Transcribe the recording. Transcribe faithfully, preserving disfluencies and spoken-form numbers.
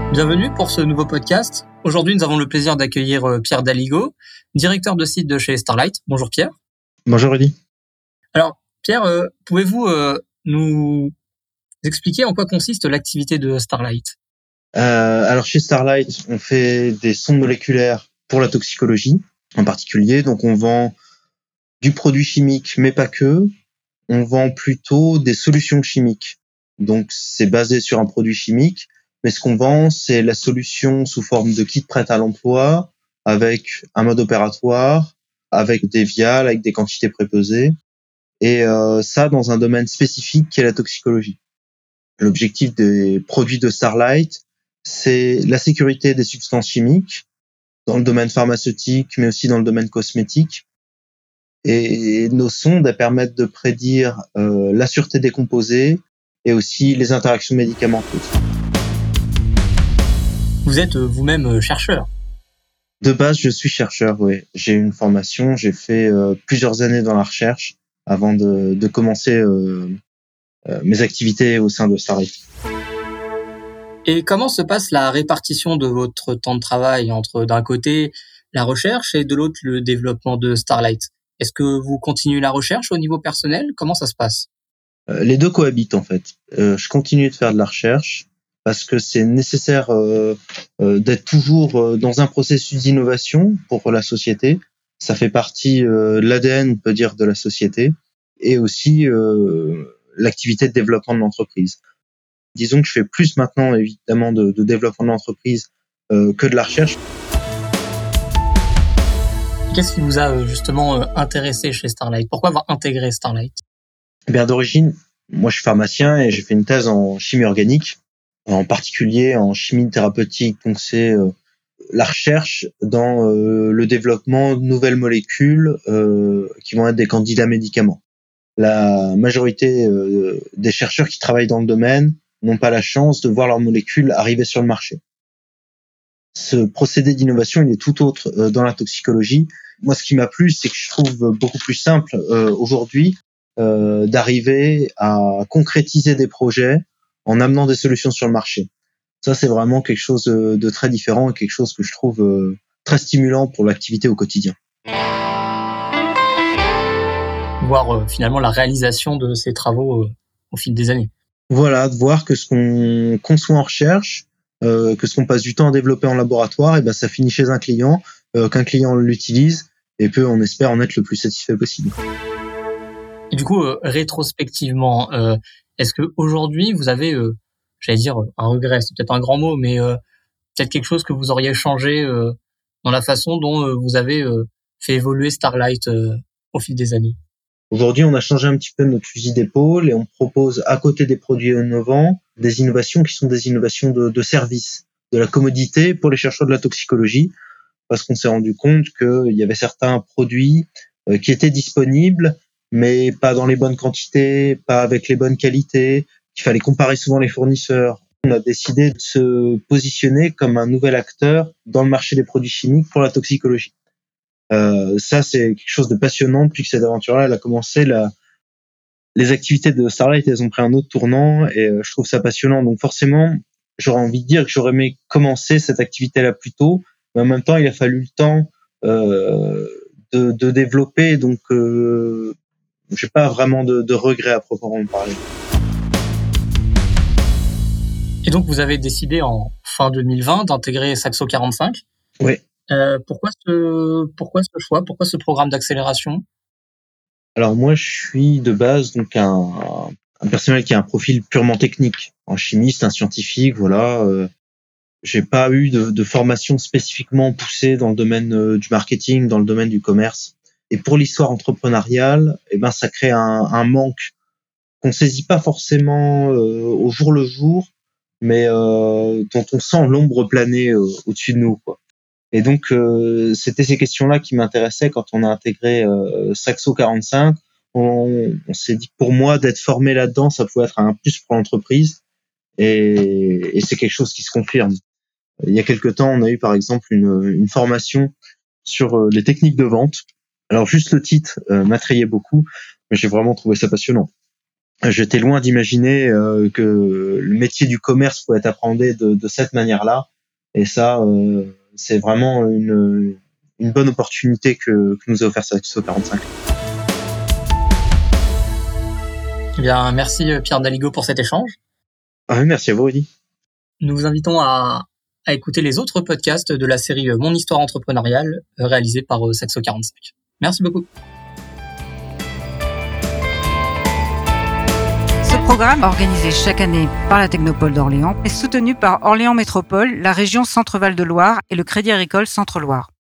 Bienvenue pour ce nouveau podcast. Aujourd'hui, nous avons le plaisir d'accueillir Pierre Daligo, directeur de site de chez Starlight. Bonjour Pierre. Bonjour Rudy. Alors Pierre, euh, pouvez-vous euh, nous expliquer en quoi consiste l'activité de Starlight ? euh, Alors chez Starlight, on fait des sondes moléculaires pour la toxicologie en particulier. Donc on vend du produit chimique, mais pas que. On vend plutôt des solutions chimiques. Donc c'est basé sur un produit chimique. Mais ce qu'on vend, c'est la solution sous forme de kit prêt à l'emploi, avec un mode opératoire, avec des vials, avec des quantités prépesées, et euh, ça dans un domaine spécifique qui est la toxicologie. L'objectif des produits de Starlight, c'est la sécurité des substances chimiques dans le domaine pharmaceutique, mais aussi dans le domaine cosmétique. Et nos sondes elles permettent de prédire euh, la sûreté des composés et aussi les interactions médicamenteuses. Vous êtes vous-même chercheur. De base, je suis chercheur, oui. J'ai une formation, j'ai fait euh, plusieurs années dans la recherche avant de, de commencer euh, euh, mes activités au sein de Starlight. Et comment se passe la répartition de votre temps de travail entre, d'un côté, la recherche et de l'autre, le développement de Starlight ? Est-ce que vous continuez la recherche au niveau personnel ? Comment ça se passe ? euh, Les deux cohabitent, en fait. Euh, je continue de faire de la recherche parce que c'est nécessaire euh, euh, d'être toujours euh, dans un processus d'innovation pour la société. Ça fait partie euh, de l'A D N, on peut dire, de la société, et aussi euh, l'activité de développement de l'entreprise. Disons que je fais plus maintenant, évidemment, de, de développement de l'entreprise euh, que de la recherche. Qu'est-ce qui vous a justement intéressé chez Starlight ? Pourquoi avoir intégré Starlight ? Eh bien, d'origine, moi je suis pharmacien et j'ai fait une thèse en chimie organique, en particulier en chimie thérapeutique. Donc c'est euh, la recherche dans euh, le développement de nouvelles molécules euh, qui vont être des candidats médicaments. La majorité euh, des chercheurs qui travaillent dans le domaine n'ont pas la chance de voir leurs molécules arriver sur le marché. Ce procédé d'innovation, il est tout autre euh, dans la toxicologie. Moi, ce qui m'a plu, c'est que je trouve beaucoup plus simple euh, aujourd'hui euh, d'arriver à concrétiser des projets en amenant des solutions sur le marché. Ça, c'est vraiment quelque chose de, de très différent et quelque chose que je trouve euh, très stimulant pour l'activité au quotidien. Voir euh, finalement la réalisation de ces travaux euh, au fil des années. Voilà, de voir que ce qu'on conçoit en recherche, euh, que ce qu'on passe du temps à développer en laboratoire, et ben ça finit chez un client, euh, qu'un client l'utilise et peut, on espère, en être le plus satisfait possible. Et du coup, euh, rétrospectivement, euh, est-ce que aujourd'hui vous avez, euh, j'allais dire un regret, c'est peut-être un grand mot, mais euh, peut-être quelque chose que vous auriez changé euh, dans la façon dont euh, vous avez euh, fait évoluer Starlight euh, au fil des années ? Aujourd'hui, on a changé un petit peu notre fusil d'épaule et on propose, à côté des produits innovants, des innovations qui sont des innovations de, de service, de la commodité pour les chercheurs de la toxicologie, parce qu'on s'est rendu compte qu'il y avait certains produits euh, qui étaient disponibles, mais pas dans les bonnes quantités, pas avec les bonnes qualités, qu'il fallait comparer souvent les fournisseurs. On a décidé de se positionner comme un nouvel acteur dans le marché des produits chimiques pour la toxicologie. Euh, ça, c'est quelque chose de passionnant. Depuis que cette aventure-là, elle a commencé, la, les activités de Starlight, elles ont pris un autre tournant et euh, je trouve ça passionnant. Donc forcément, j'aurais envie de dire que j'aurais aimé commencer cette activité-là plus tôt, mais en même temps, il a fallu le temps euh, de, de développer. Donc, euh, j'ai pas vraiment de, de regrets à proprement parler. Et donc, vous avez décidé en fin deux mille vingt d'intégrer Saxo quarante-cinq. Oui. Euh, pourquoi ce pourquoi ce choix ? Pourquoi ce programme d'accélération ? Alors moi, je suis de base donc un, un personnel qui a un profil purement technique, un chimiste, un scientifique, voilà. Euh, j'ai pas eu de, de formation spécifiquement poussée dans le domaine euh, du marketing, dans le domaine du commerce. Et pour l'histoire entrepreneuriale, eh ben ça crée un, un manque qu'on saisit pas forcément euh, au jour le jour, mais euh, dont on sent l'ombre planer euh, au-dessus de nous, quoi. Et donc, euh, c'était ces questions-là qui m'intéressaient quand on a intégré euh, Saxo quarante-cinq. On, on s'est dit que pour moi, d'être formé là-dedans, ça pouvait être un plus pour l'entreprise. Et, et c'est quelque chose qui se confirme. Il y a quelque temps, on a eu par exemple une, une formation sur euh, les techniques de vente. Alors, juste le titre euh, m'attrayait beaucoup, mais j'ai vraiment trouvé ça passionnant. J'étais loin d'imaginer euh, que le métier du commerce pouvait être appréhendé de, de cette manière-là. Et ça, euh, c'est vraiment une, une bonne opportunité que, que nous a offert Saxo quarante-cinq. Eh bien, merci Pierre Daligo pour cet échange. Ah, merci à vous, Rudy. Nous vous invitons à, à écouter les autres podcasts de la série Mon Histoire entrepreneuriale réalisée par Saxo quarante-cinq. Merci beaucoup. Ce programme, organisé chaque année par la Technopole d'Orléans, est soutenu par Orléans Métropole, la région Centre-Val de Loire et le Crédit Agricole Centre-Loire.